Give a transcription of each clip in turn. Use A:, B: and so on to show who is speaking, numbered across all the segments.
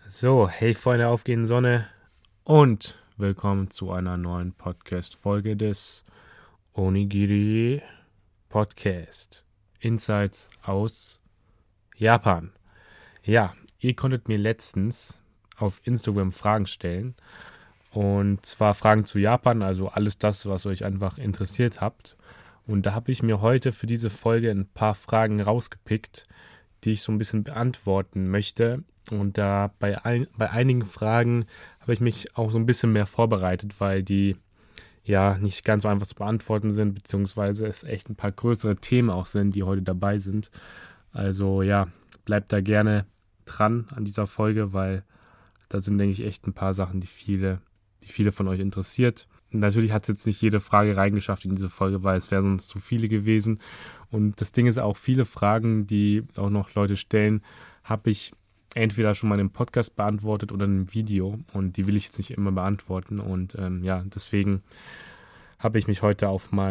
A: So, hey Freunde aufgehenden Sonne und willkommen zu einer neuen Podcast-Folge des Onigiri Podcast. Insights aus Japan. Ja, ihr konntet mir letztens auf Instagram Fragen stellen und zwar Fragen zu Japan, also alles das, was euch einfach interessiert habt. Und da habe ich mir heute für diese Folge ein paar Fragen rausgepickt, die ich so ein bisschen beantworten möchte. Und da bei einigen Fragen habe ich mich auch so ein bisschen mehr vorbereitet, weil die ja nicht ganz so einfach zu beantworten sind, beziehungsweise es echt ein paar größere Themen auch sind, die heute dabei sind. Also ja, bleibt da gerne dran an dieser Folge, weil da sind, denke ich, echt ein paar Sachen, die viele von euch interessiert. Und natürlich hat es jetzt nicht jede Frage reingeschafft in diese Folge, weil es wäre sonst zu viele gewesen. Und das Ding ist auch, viele Fragen, die auch noch Leute stellen, habe ich entweder schon mal im Podcast beantwortet oder in einem Video. Und die will ich jetzt nicht immer beantworten. Und ja, deswegen habe ich mich heute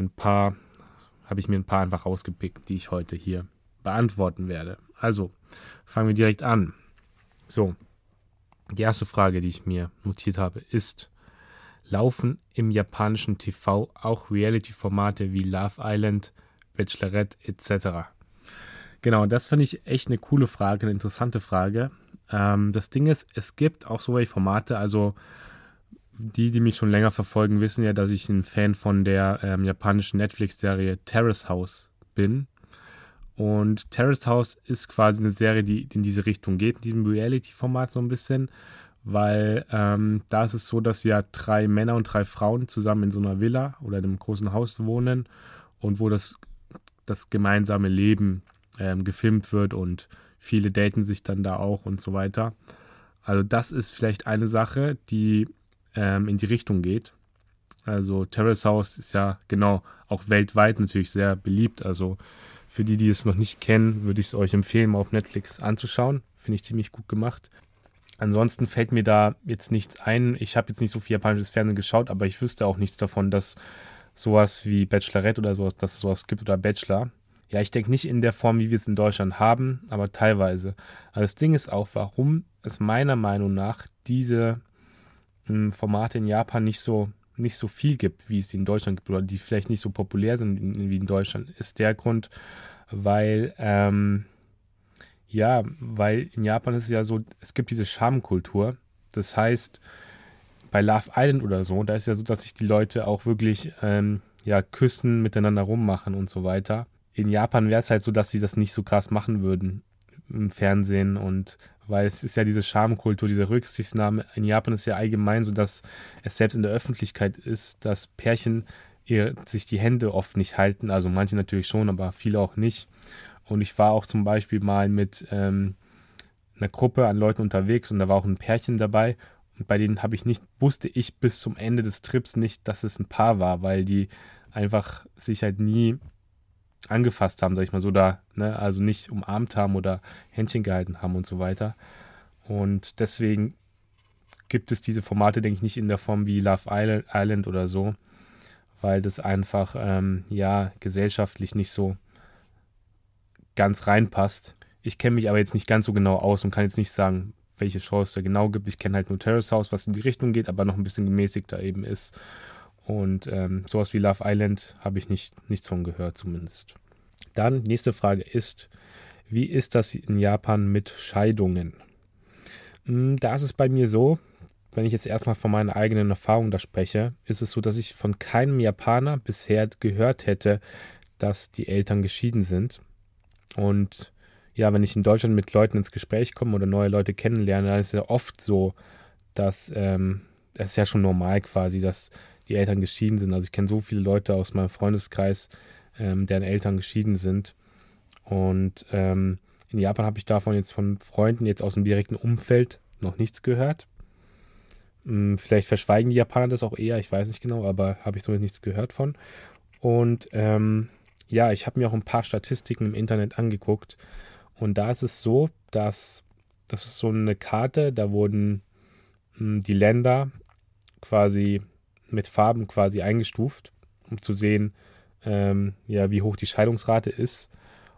A: habe ich mir ein paar einfach rausgepickt, die ich heute hier beantworten werde. Also, fangen wir direkt an. So, die erste Frage, die ich mir notiert habe, ist: Laufen im japanischen TV auch Reality-Formate wie Love Island, Bachelorette etc.? Genau, das finde ich echt eine coole Frage, eine interessante Frage. Das Ding ist, es gibt auch solche Formate, also die mich schon länger verfolgen, wissen ja, dass ich ein Fan von der japanischen Netflix-Serie Terrace House bin. Und Terrace House ist quasi eine Serie, die in diese Richtung geht, in diesem Reality-Format so ein bisschen, weil da ist es so, dass ja 3 Männer und 3 Frauen zusammen in so einer Villa oder in einem großen Haus wohnen und wo das gemeinsame Leben gefilmt wird und viele daten sich dann da auch und so weiter. Also das ist vielleicht eine Sache, die in die Richtung geht. Also Terrace House ist ja genau auch weltweit natürlich sehr beliebt. Also für die, die es noch nicht kennen, würde ich es euch empfehlen, mal auf Netflix anzuschauen. Finde ich ziemlich gut gemacht. Ansonsten fällt mir da jetzt nichts ein. Ich habe jetzt nicht so viel japanisches Fernsehen geschaut, aber ich wüsste auch nichts davon, dass sowas wie Bachelorette oder sowas, dass es sowas gibt oder Bachelor. Ja, ich denke nicht in der Form, wie wir es in Deutschland haben, aber teilweise. Aber das Ding ist auch, warum es meiner Meinung nach diese Formate in Japan nicht so viel gibt, wie es in Deutschland gibt, oder die vielleicht nicht so populär sind wie in Deutschland, ist der Grund, weil, weil in Japan ist es ja so, es gibt diese Schamkultur. Das heißt, bei Love Island oder so, da ist ja so, dass sich die Leute auch wirklich, ja, küssen, miteinander rummachen und so weiter. In Japan wäre es halt so, dass sie das nicht so krass machen würden im Fernsehen und weil es ist ja diese Schamkultur, diese Rücksichtnahme. In Japan ist ja allgemein so, dass es selbst in der Öffentlichkeit ist, dass Pärchen sich die Hände oft nicht halten. Also manche natürlich schon, aber viele auch nicht. Und ich war auch zum Beispiel mal mit einer Gruppe an Leuten unterwegs und da war auch ein Pärchen dabei. Und bei denen wusste ich bis zum Ende des Trips nicht, dass es ein Paar war, weil die einfach sich halt nie angefasst haben, sag ich mal so, da, ne, also nicht umarmt haben oder Händchen gehalten haben und so weiter. Und deswegen gibt es diese Formate, denke ich, nicht in der Form wie Love Island oder so, weil das einfach, ja, gesellschaftlich nicht so ganz reinpasst. Ich kenne mich aber jetzt nicht ganz so genau aus und kann jetzt nicht sagen, welche Shows es da genau gibt. Ich kenne halt nur Terrace House, was in die Richtung geht, aber noch ein bisschen gemäßigter eben ist. Und sowas wie Love Island habe ich nichts von gehört zumindest. Dann, nächste Frage ist: Wie ist das in Japan mit Scheidungen? Da ist es bei mir so, wenn ich jetzt erstmal von meiner eigenen Erfahrung da spreche, ist es so, dass ich von keinem Japaner bisher gehört hätte, dass die Eltern geschieden sind. Und ja, wenn ich in Deutschland mit Leuten ins Gespräch komme oder neue Leute kennenlerne, dann ist es ja oft so, dass das ist ja schon normal quasi, dass die Eltern geschieden sind. Also ich kenne so viele Leute aus meinem Freundeskreis, deren Eltern geschieden sind. Und in Japan habe ich davon jetzt von Freunden jetzt aus dem direkten Umfeld noch nichts gehört. Vielleicht verschweigen die Japaner das auch eher, ich weiß nicht genau, aber habe ich somit nichts gehört von. Und ja, ich habe mir auch ein paar Statistiken im Internet angeguckt. Und da ist es so, dass das ist so eine Karte, da wurden die Länder quasi mit Farben quasi eingestuft, um zu sehen, ja, wie hoch die Scheidungsrate ist.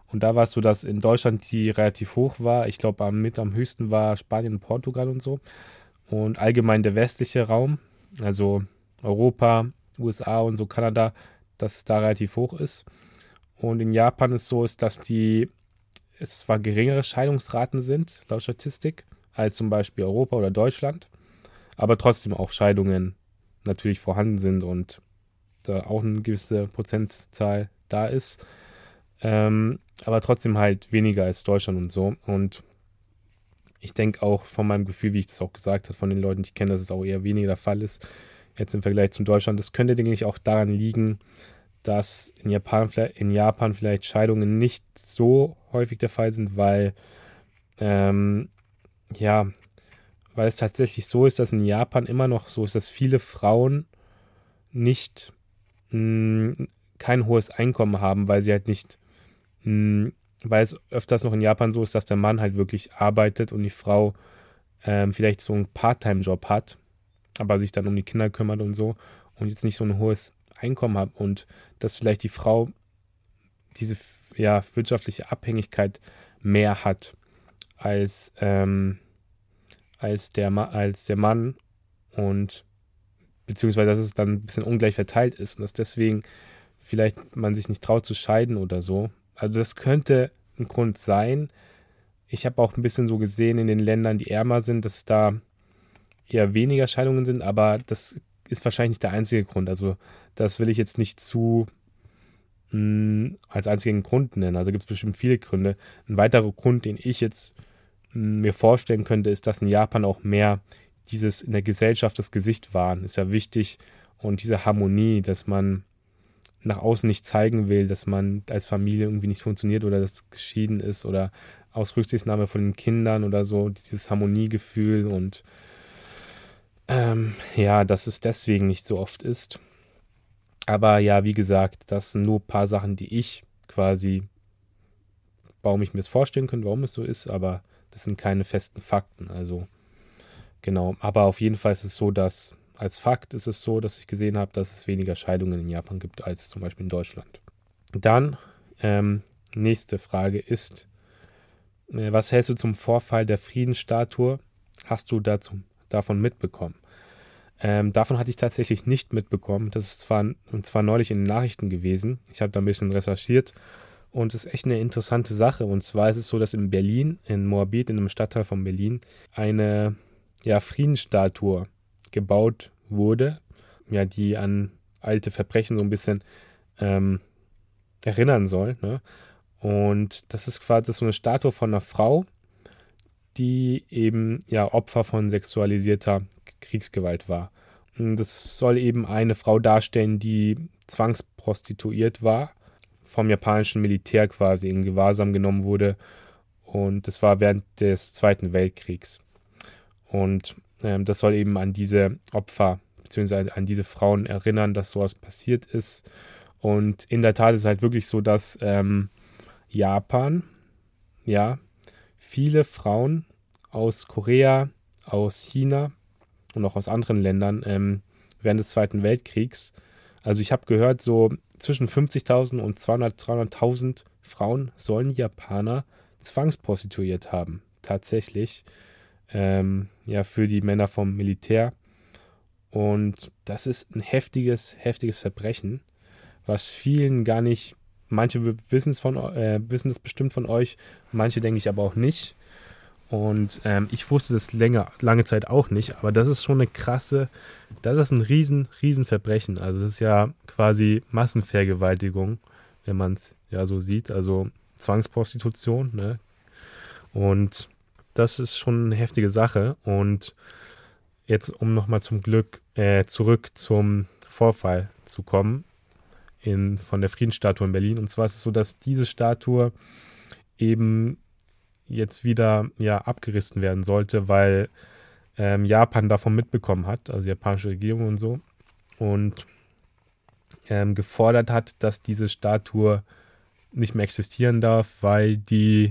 A: Und da war es so, dass in Deutschland die relativ hoch war. Ich glaube, am höchsten war Spanien und Portugal und so. Und allgemein der westliche Raum, also Europa, USA und so Kanada, dass es da relativ hoch ist. Und in Japan ist so, dass es zwar geringere Scheidungsraten sind, laut Statistik, als zum Beispiel Europa oder Deutschland, aber trotzdem auch Scheidungen natürlich vorhanden sind und da auch eine gewisse Prozentzahl da ist. Aber trotzdem halt weniger als Deutschland und so. Und ich denke auch von meinem Gefühl, wie ich das auch gesagt habe, von den Leuten, die ich kenne, dass es auch eher weniger der Fall ist, jetzt im Vergleich zum Deutschland. Das könnte, denke ich, auch daran liegen, dass in Japan vielleicht Scheidungen nicht so häufig der Fall sind, ähm, ja, weil es tatsächlich so ist, dass in Japan immer noch so ist, dass viele Frauen nicht kein hohes Einkommen haben, weil sie halt nicht, weil es öfters noch in Japan so ist, dass der Mann halt wirklich arbeitet und die Frau vielleicht so einen Part-Time-Job hat, aber sich dann um die Kinder kümmert und so und jetzt nicht so ein hohes Einkommen hat und dass vielleicht die Frau diese wirtschaftliche Abhängigkeit mehr hat als, als der Mann und beziehungsweise dass es dann ein bisschen ungleich verteilt ist und dass deswegen vielleicht man sich nicht traut zu scheiden oder so. Also das könnte ein Grund sein. Ich habe auch ein bisschen so gesehen in den Ländern, die ärmer sind, dass da eher weniger Scheidungen sind, aber das ist wahrscheinlich nicht der einzige Grund. Also das will ich jetzt nicht als einzigen Grund nennen. Also gibt es bestimmt viele Gründe. Ein weiterer Grund, den ich jetzt mir vorstellen könnte, ist, dass in Japan auch mehr dieses in der Gesellschaft das Gesicht wahren, ist ja wichtig. Und diese Harmonie, dass man nach außen nicht zeigen will, dass man als Familie irgendwie nicht funktioniert oder dass geschieden ist oder aus Rücksichtnahme von den Kindern oder so, dieses Harmoniegefühl und dass es deswegen nicht so oft ist. Aber ja, wie gesagt, das sind nur ein paar Sachen, die ich quasi, warum ich mir das vorstellen könnte, warum es so ist, aber das sind keine festen Fakten. Also genau, aber auf jeden Fall ist es so, dass als Fakt ist es so, dass ich gesehen habe, dass es weniger Scheidungen in Japan gibt als zum Beispiel in Deutschland. Dann, nächste Frage ist, was hältst du zum Vorfall der Friedensstatue? Hast du davon mitbekommen? Davon hatte ich tatsächlich nicht mitbekommen. Das ist zwar neulich in den Nachrichten gewesen. Ich habe da ein bisschen recherchiert und es ist echt eine interessante Sache. Und zwar ist es so, dass in Berlin, in Moabit, in einem Stadtteil von Berlin, eine Friedensstatue gebaut wurde, die an alte Verbrechen so ein bisschen erinnern soll. Ne? Und das ist quasi so eine Statue von einer Frau, die eben Opfer von sexualisierter Kriegsgewalt war. Und das soll eben eine Frau darstellen, die zwangsprostituiert war, vom japanischen Militär quasi in Gewahrsam genommen wurde. Und das war während des Zweiten Weltkriegs. Und das soll eben an diese Opfer bzw. an diese Frauen erinnern, dass sowas passiert ist. Und in der Tat ist es halt wirklich so, dass Japan, viele Frauen aus Korea, aus China und auch aus anderen Ländern während des Zweiten Weltkriegs, also ich habe gehört, so zwischen 50.000 und 300.000 Frauen sollen Japaner zwangsprostituiert haben. Tatsächlich. Für die Männer vom Militär. Und das ist ein heftiges Verbrechen, was vielen gar nicht, manche wissen es bestimmt von euch, manche denke ich aber auch nicht. Und ich wusste das lange Zeit auch nicht, aber das ist schon das ist ein riesen Verbrechen. Also das ist ja quasi Massenvergewaltigung, wenn man es so sieht, also Zwangsprostitution, ne? Und das ist schon eine heftige Sache. Und jetzt, um nochmal zurück zum Vorfall zu kommen, von der Friedensstatue in Berlin. Und zwar ist es so, dass diese Statue eben jetzt wieder abgerissen werden sollte, weil Japan davon mitbekommen hat, also die japanische Regierung und so, und gefordert hat, dass diese Statue nicht mehr existieren darf, weil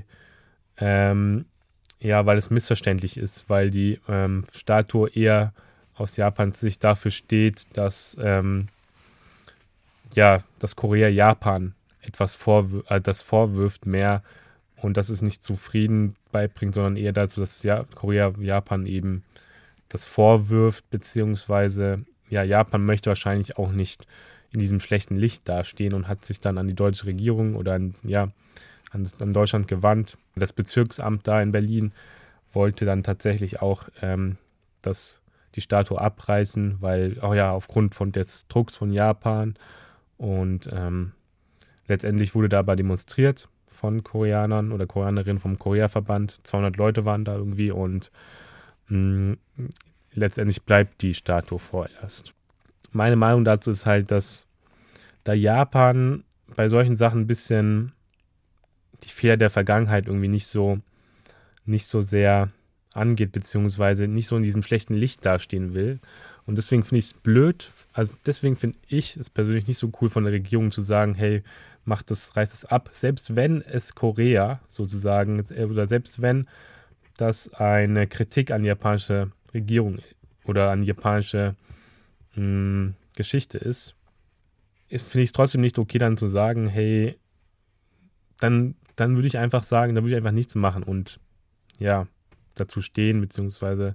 A: weil es missverständlich ist, weil die Statue eher aus Japans Sicht dafür steht, dass dass Korea Japan das vorwirft mehr und dass es nicht zu Frieden beibringt, sondern eher dazu, dass Korea Japan eben das vorwirft, beziehungsweise Japan möchte wahrscheinlich auch nicht in diesem schlechten Licht dastehen und hat sich dann an die deutsche Regierung oder an Deutschland gewandt. Das Bezirksamt da in Berlin wollte dann tatsächlich auch die Statue abreißen, weil aufgrund des Drucks von Japan und letztendlich wurde da aber demonstriert von Koreanern oder Koreanerinnen vom Korea-Verband. 200 Leute waren da irgendwie und letztendlich bleibt die Statue vorerst. Meine Meinung dazu ist halt, dass da Japan bei solchen Sachen ein bisschen die Fehler der Vergangenheit irgendwie nicht so sehr angeht, beziehungsweise nicht so in diesem schlechten Licht dastehen will. Und deswegen finde ich es blöd, also deswegen finde ich es persönlich nicht so cool von der Regierung zu sagen, hey, reißt es ab, selbst wenn es Korea sozusagen, oder selbst wenn das eine Kritik an die japanische Regierung oder an die japanische Geschichte ist, finde ich es trotzdem nicht okay, dann zu sagen, hey, dann würde ich einfach sagen, dann würde ich einfach nichts machen und dazu stehen, beziehungsweise,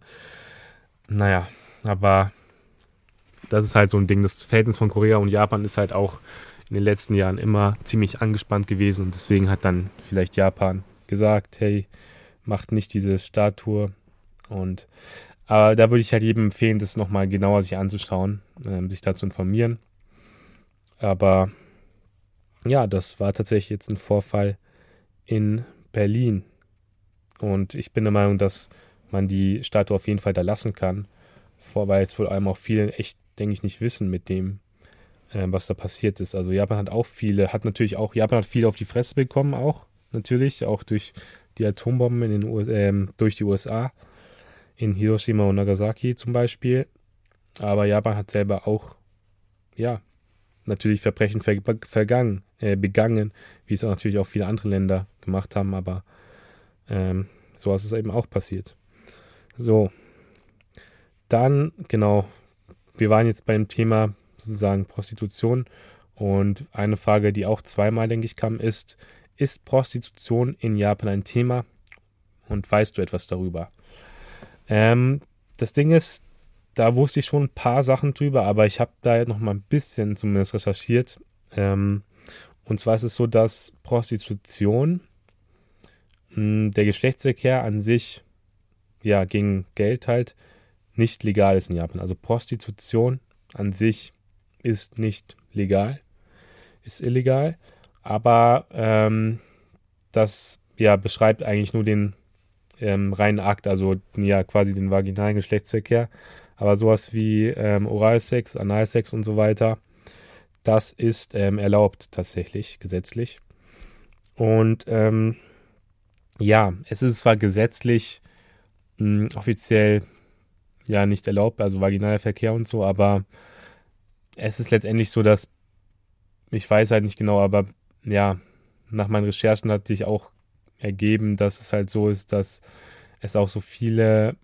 A: aber das ist halt so ein Ding. Das Verhältnis von Korea und Japan ist halt auch in den letzten Jahren immer ziemlich angespannt gewesen und deswegen hat dann vielleicht Japan gesagt, hey, macht nicht diese Statue aber da würde ich halt jedem empfehlen, das nochmal genauer sich anzuschauen, sich da zu informieren. Aber das war tatsächlich jetzt ein Vorfall in Berlin. Und ich bin der Meinung, dass man die Statue auf jeden Fall da lassen kann. Weil es vor allem auch viele echt, denke ich, nicht wissen mit dem, was da passiert ist. Also Japan hat viel auf die Fresse bekommen auch, natürlich, auch durch die Atombomben durch die USA, in Hiroshima und Nagasaki zum Beispiel. Aber Japan hat selber auch, natürlich Verbrechen begangen, wie es auch natürlich auch viele andere Länder gemacht haben, aber so ist es eben auch passiert. So, dann, genau, wir waren jetzt beim Thema sozusagen Prostitution und eine Frage, die auch zweimal, denke ich, kam, ist Prostitution in Japan ein Thema und weißt du etwas darüber? Das Ding ist, da wusste ich schon ein paar Sachen drüber, aber ich habe da noch mal ein bisschen zumindest recherchiert. Und zwar ist es so, dass Prostitution, der Geschlechtsverkehr an sich, gegen Geld halt, nicht legal ist in Japan. Also Prostitution an sich ist nicht legal, ist illegal, aber das beschreibt eigentlich nur den reinen Akt, also quasi den vaginalen Geschlechtsverkehr. Aber sowas wie Oralsex, Analsex und so weiter, das ist erlaubt tatsächlich, gesetzlich. Und es ist zwar gesetzlich offiziell nicht erlaubt, also vaginaler Verkehr und so, aber es ist letztendlich so, dass, ich weiß halt nicht genau, aber nach meinen Recherchen hat sich auch ergeben, dass es halt so ist, dass es auch so viele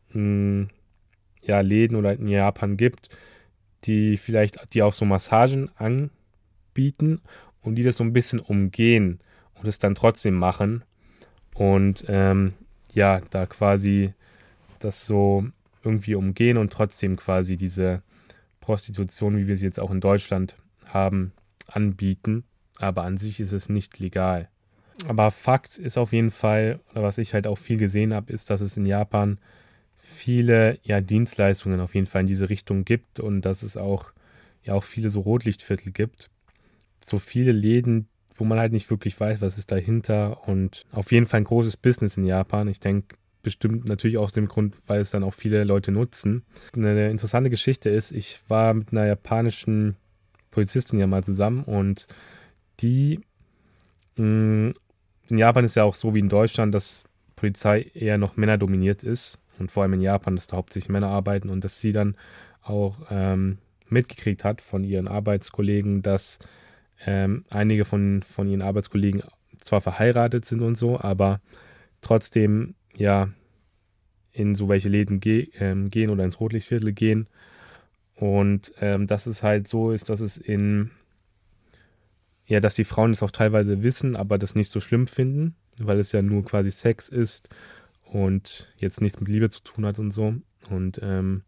A: Läden oder in Japan gibt, die auch so Massagen anbieten und die das so ein bisschen umgehen und es dann trotzdem machen und da quasi das so irgendwie umgehen und trotzdem quasi diese Prostitution, wie wir sie jetzt auch in Deutschland haben, anbieten. Aber an sich ist es nicht legal. Aber Fakt ist auf jeden Fall, was ich halt auch viel gesehen habe, ist, dass es in Japan viele Dienstleistungen auf jeden Fall in diese Richtung gibt und dass es auch viele so Rotlichtviertel gibt. So viele Läden, wo man halt nicht wirklich weiß, was ist dahinter und auf jeden Fall ein großes Business in Japan. Ich denke, bestimmt natürlich aus dem Grund, weil es dann auch viele Leute nutzen. Eine interessante Geschichte ist, ich war mit einer japanischen Polizistin ja mal zusammen und die, in Japan ist ja auch so wie in Deutschland, dass Polizei eher noch männerdominiert ist und vor allem in Japan, dass da hauptsächlich Männer arbeiten und dass sie dann auch mitgekriegt hat von ihren Arbeitskollegen, dass einige von ihren Arbeitskollegen zwar verheiratet sind und so, aber trotzdem in so welche Läden gehen oder ins Rotlichtviertel gehen. Und dass es halt so ist, dass es in ja, dass die Frauen das auch teilweise wissen, aber das nicht so schlimm finden, weil es ja nur quasi Sex ist und jetzt nichts mit Liebe zu tun hat und so. Und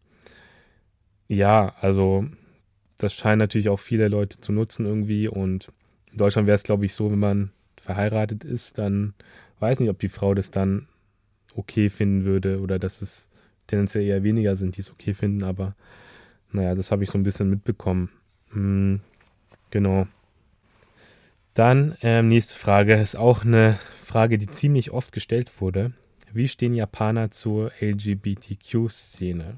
A: ja, also das scheinen natürlich auch viele Leute zu nutzen irgendwie. Und in Deutschland wäre es, glaube ich, so, wenn man verheiratet ist, dann weiß nicht, ob die Frau das dann okay finden würde oder dass es tendenziell eher weniger sind, die es okay finden. Aber naja, das habe ich so ein bisschen mitbekommen. Genau. Dann nächste Frage ist auch eine Frage, die ziemlich oft gestellt wurde. Wie stehen Japaner zur LGBTQ-Szene?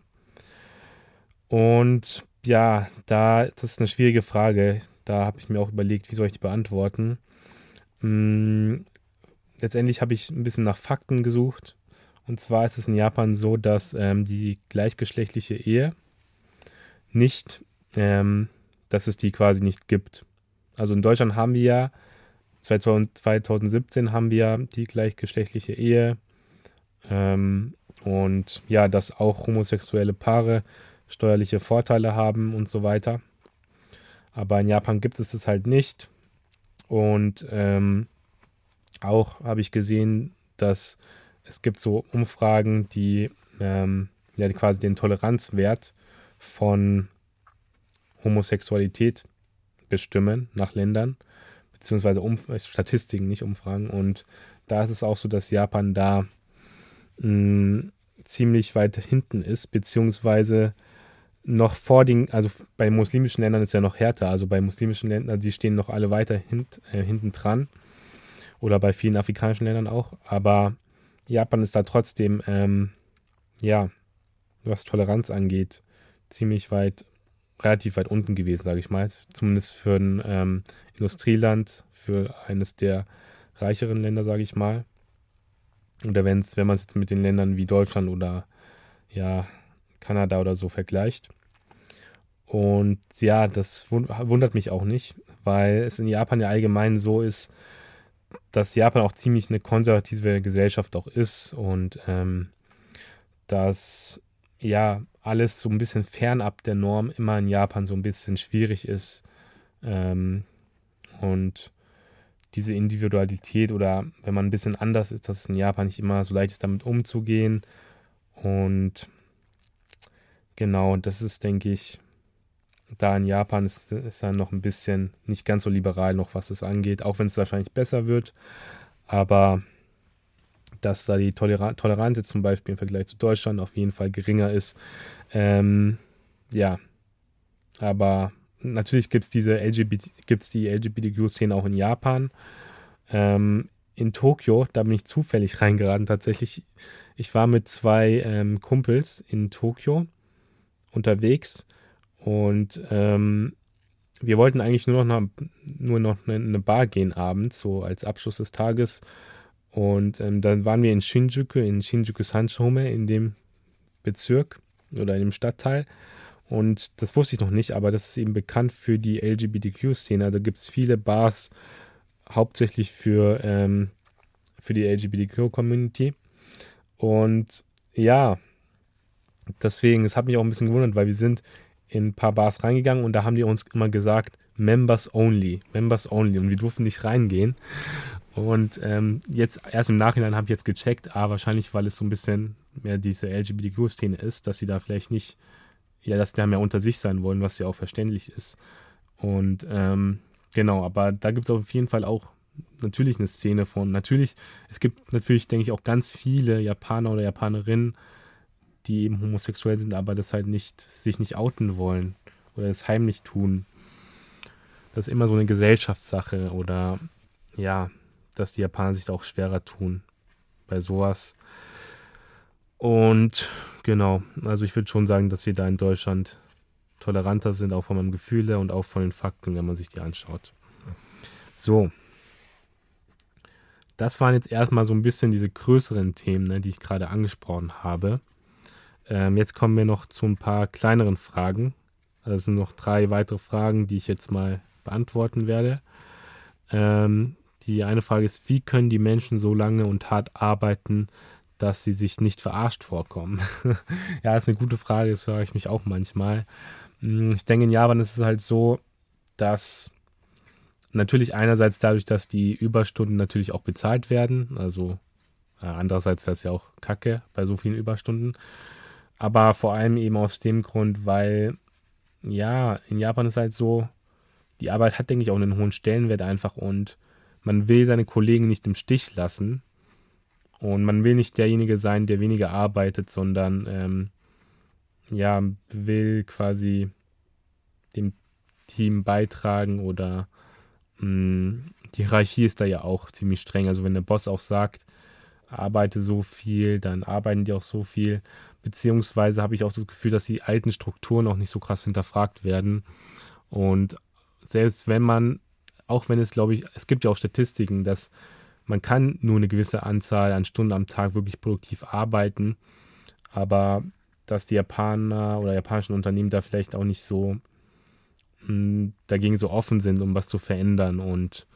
A: Und ja, das ist eine schwierige Frage. Da habe ich mir auch überlegt, wie soll ich die beantworten. Hm, letztendlich habe ich ein bisschen nach Fakten gesucht. Und zwar ist es in Japan so, dass die gleichgeschlechtliche Ehe nicht, dass es die quasi nicht gibt. Also in Deutschland haben wir ja, 2017 haben wir die gleichgeschlechtliche Ehe. Und ja, dass auch homosexuelle Paare steuerliche Vorteile haben und so weiter. Aber in Japan gibt es das halt nicht. Und auch habe ich gesehen, dass es gibt so Umfragen, die quasi den Toleranzwert von Homosexualität bestimmen nach Ländern, beziehungsweise Statistiken, nicht Umfragen. Und da ist es auch so, dass Japan da ziemlich weit hinten ist, beziehungsweise noch vor den, also bei muslimischen Ländern ist ja noch härter, also bei muslimischen Ländern, die stehen noch alle weiter hinten dran oder bei vielen afrikanischen Ländern auch, aber Japan ist da trotzdem, ja, was Toleranz angeht, ziemlich weit, relativ weit unten gewesen, sage ich mal, zumindest für ein Industrieland, für eines der reicheren Länder, sage ich mal. Oder wenn man es jetzt mit den Ländern wie Deutschland oder ja, Kanada oder so vergleicht. Und ja, das wundert mich auch nicht, weil es in Japan ja allgemein so ist, dass Japan auch ziemlich eine konservative Gesellschaft auch ist und dass ja alles so ein bisschen fernab der Norm immer in Japan so ein bisschen schwierig ist. Und diese Individualität oder wenn man ein bisschen anders ist, dass es in Japan nicht immer so leicht ist, damit umzugehen. Und genau, das ist, denke ich, da in Japan ist dann noch ein bisschen nicht ganz so liberal noch, was es angeht, auch wenn es wahrscheinlich besser wird. Aber dass da die Toleranz jetzt zum Beispiel im Vergleich zu Deutschland auf jeden Fall geringer ist. Ja, aber natürlich gibt es die LGBTQ-Szene auch in Japan. In Tokio, da bin ich zufällig reingeraten. Tatsächlich, ich war mit zwei Kumpels in Tokio unterwegs und wir wollten eigentlich nur noch eine Bar gehen abends, so als Abschluss des Tages. Und dann waren wir in Shinjuku Sanshome, in dem Bezirk oder in dem Stadtteil. Und das wusste ich noch nicht, aber das ist eben bekannt für die LGBTQ-Szene. Da gibt es viele Bars, hauptsächlich für die LGBTQ-Community. Und ja, deswegen, es hat mich auch ein bisschen gewundert, weil wir sind in ein paar Bars reingegangen und da haben die uns immer gesagt, Members only, Members only. Und wir durften nicht reingehen. Und jetzt, erst im Nachhinein habe ich jetzt gecheckt, wahrscheinlich, weil es so ein bisschen mehr diese LGBTQ-Szene ist, dass sie da vielleicht nicht, ja, dass die da mehr unter sich sein wollen, was ja auch verständlich ist. Und genau, aber da gibt es auf jeden Fall auch natürlich eine Szene von, natürlich, es gibt natürlich, denke ich, auch ganz viele Japaner oder Japanerinnen, die eben homosexuell sind, aber das halt sich nicht outen wollen oder es heimlich tun. Das ist immer so eine Gesellschaftssache oder ja, dass die Japaner sich da auch schwerer tun bei sowas. Und genau, also ich würde schon sagen, dass wir da in Deutschland toleranter sind, auch von meinem Gefühl her und auch von den Fakten, wenn man sich die anschaut. So, das waren jetzt erstmal so ein bisschen diese größeren Themen, ne, die ich gerade angesprochen habe. Jetzt kommen wir noch zu ein paar kleineren Fragen. Also es sind noch 3 weitere Fragen, die ich jetzt mal beantworten werde. Die eine Frage ist, wie können die Menschen so lange und hart arbeiten, dass sie sich nicht verarscht vorkommen? Ja, ist eine gute Frage, das frage ich mich auch manchmal. Ich denke, in Japan ist es halt so, dass natürlich einerseits dadurch, dass die Überstunden natürlich auch bezahlt werden. Also andererseits wäre es ja auch kacke bei so vielen Überstunden. Aber vor allem eben aus dem Grund, weil ja, in Japan ist halt so, die Arbeit hat, denke ich, auch einen hohen Stellenwert einfach und man will seine Kollegen nicht im Stich lassen und man will nicht derjenige sein, der weniger arbeitet, sondern ja, will quasi dem Team beitragen oder die Hierarchie ist da ja auch ziemlich streng. Also wenn der Boss auch sagt, arbeite so viel, dann arbeiten die auch so viel. Beziehungsweise habe ich auch das Gefühl, dass die alten Strukturen auch nicht so krass hinterfragt werden. Und selbst wenn man, auch wenn es, glaube ich, es gibt ja auch Statistiken, dass man kann nur eine gewisse Anzahl an Stunden am Tag wirklich produktiv arbeiten, aber dass die Japaner oder japanischen Unternehmen da vielleicht auch nicht so dagegen so offen sind, um was zu verändern und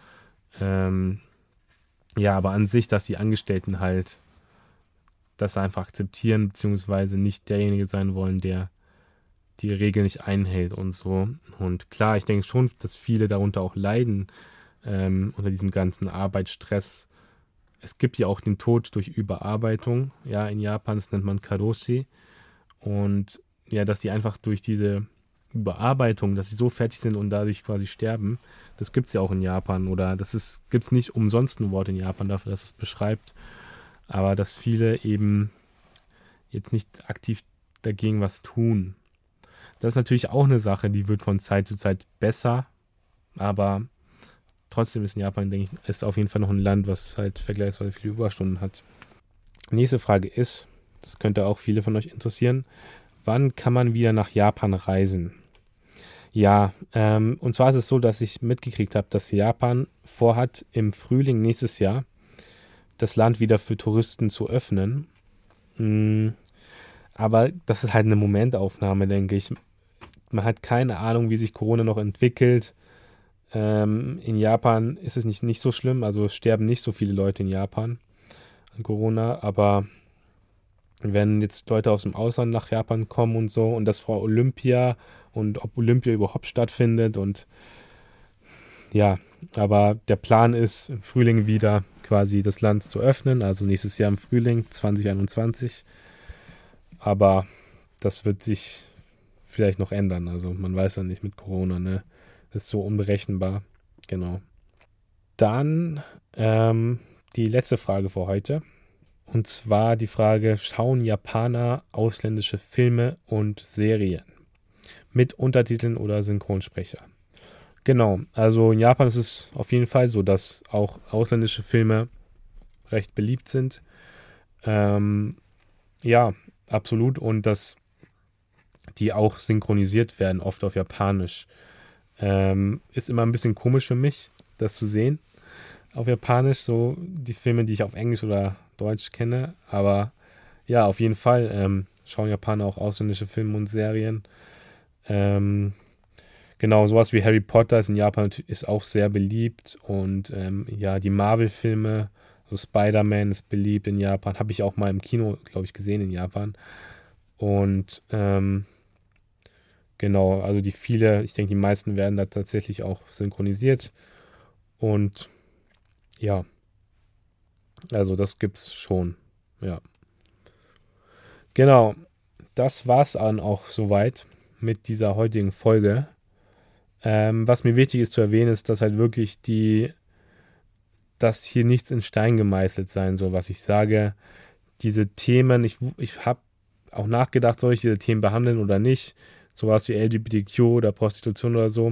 A: ja, aber an sich, dass die Angestellten halt das einfach akzeptieren, beziehungsweise nicht derjenige sein wollen, der die Regeln nicht einhält und so. Und klar, ich denke schon, dass viele darunter auch leiden, unter diesem ganzen Arbeitsstress. Es gibt ja auch den Tod durch Überarbeitung, ja, in Japan, das nennt man Karoshi. Und ja, dass die einfach durch diese Überarbeitung, dass sie so fertig sind und dadurch quasi sterben, das gibt es ja auch in Japan. Oder gibt es nicht umsonst ein Wort in Japan dafür, dass es beschreibt. Aber dass viele eben jetzt nicht aktiv dagegen was tun. Das ist natürlich auch eine Sache, die wird von Zeit zu Zeit besser, aber trotzdem ist in Japan, denke ich, ist auf jeden Fall noch ein Land, was halt vergleichsweise viele Überstunden hat. Nächste Frage ist, das könnte auch viele von euch interessieren, wann kann man wieder nach Japan reisen? Ja, und zwar ist es so, dass ich mitgekriegt habe, dass Japan vorhat, im Frühling nächstes Jahr das Land wieder für Touristen zu öffnen. Aber das ist halt eine Momentaufnahme, denke ich. Man hat keine Ahnung, wie sich Corona noch entwickelt. In Japan ist es nicht so schlimm, also es sterben nicht so viele Leute in Japan an Corona, aber wenn jetzt Leute aus dem Ausland nach Japan kommen und so und das vor Olympia und ob Olympia überhaupt stattfindet und ja, aber der Plan ist, im Frühling wieder quasi das Land zu öffnen, also nächstes Jahr im Frühling 2021. Aber das wird sich vielleicht noch ändern. Also man weiß ja nicht mit Corona, ne? Das ist so unberechenbar. Genau. Dann die letzte Frage für heute. Und zwar die Frage, schauen Japaner ausländische Filme und Serien? Mit Untertiteln oder Synchronsprecher? Genau, also in Japan ist es auf jeden Fall so, dass auch ausländische Filme recht beliebt sind. Ja, absolut. Und dass die auch synchronisiert werden, oft auf Japanisch. Ist immer ein bisschen komisch für mich, das zu sehen. Auf Japanisch, so die Filme, die ich auf Englisch oder Deutsch kenne. Aber ja, auf jeden Fall schauen Japaner auch ausländische Filme und Serien. Genau, sowas wie Harry Potter ist in Japan ist auch sehr beliebt. Und ja, die Marvel-Filme, so Spider-Man ist beliebt in Japan. Habe ich auch mal im Kino, glaube ich, gesehen in Japan. Und genau, also ich denke, die meisten werden da tatsächlich auch synchronisiert. Und ja, also das gibt's schon. Ja. Genau, das war's dann auch soweit mit dieser heutigen Folge. Was mir wichtig ist zu erwähnen, ist, dass halt wirklich dass hier nichts in Stein gemeißelt sein soll, was ich sage. Diese Themen, ich habe auch nachgedacht, soll ich diese Themen behandeln oder nicht. Sowas wie LGBTQ oder Prostitution oder so.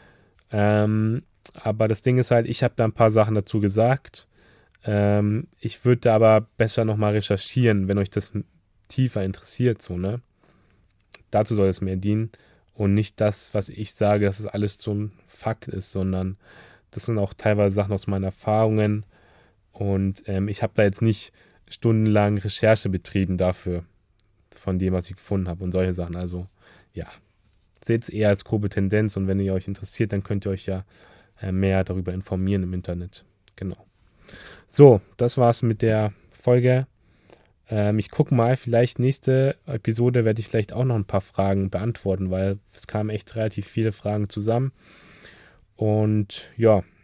A: Aber das Ding ist halt, ich habe da ein paar Sachen dazu gesagt. Ich würde aber besser nochmal recherchieren, wenn euch das tiefer interessiert, so, ne? Dazu soll es mehr dienen und nicht das, was ich sage, dass es alles so ein Fakt ist, sondern das sind auch teilweise Sachen aus meinen Erfahrungen und ich habe da jetzt nicht stundenlang Recherche betrieben dafür, von dem, was ich gefunden habe und solche Sachen. Also, ja, seht es eher als grobe Tendenz und wenn ihr euch interessiert, dann könnt ihr euch ja mehr darüber informieren im Internet. Genau. So, das war's mit der Folge. Ich gucke mal, vielleicht nächste Episode werde ich vielleicht auch noch ein paar Fragen beantworten, weil es kamen echt relativ viele Fragen zusammen. Und ja,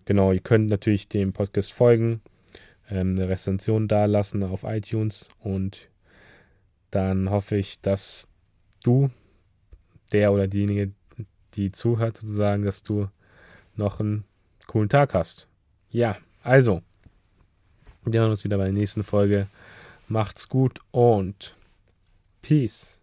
A: Genau, ihr könnt natürlich dem Podcast folgen, eine Rezension dalassen auf iTunes und dann hoffe ich, dass du, der oder diejenige, die zuhört sozusagen, dass du noch einen coolen Tag hast. Ja, also, wir hören uns wieder bei der nächsten Folge. Macht's gut und Peace.